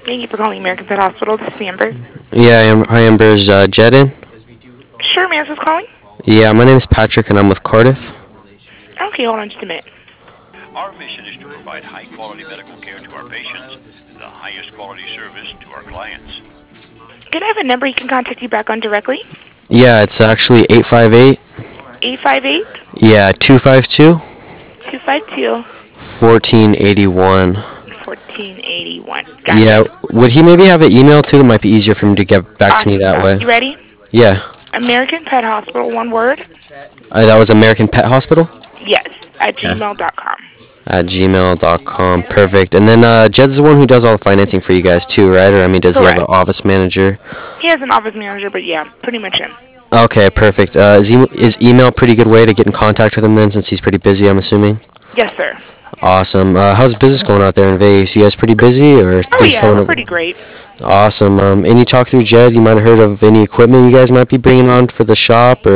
Thank you for calling American Pet Hospital. This is Amber. Yeah, hi Amber. Is Jed in? Sure, ma'am, who's calling? Yeah, my name is Patrick and I'm with Cardiff. Okay, hold on just a minute. Our mission is to provide high-quality medical care to our patients, the highest quality service to our clients. Can I have a number you can contact you back on directly? Yeah, it's actually 858. 858 Yeah, 252 252 1481. 1481. Yeah, Gotcha. would he maybe have an email too? It might be easier for him to get back to me Awesome that stuff. way. You ready? Yeah, American Pet Hospital, one word. that was American Pet Hospital? Yes, at Yeah. gmail.com. At gmail.com. Perfect. And then Jed's the one who does all the financing for you guys too, right? Or I mean, does he have an Correct. office manager? He has an office manager, but yeah, pretty much him. Okay, perfect. Is email a pretty good way to get in contact with him then, since he's pretty busy, I'm assuming? Yes, sir. Awesome. How's business going out there in Vegas? You guys pretty busy or Oh things yeah, coming we're up? pretty great. Awesome. Any talk through Jed? You might have heard of any equipment you guys might be bringing on for the shop, or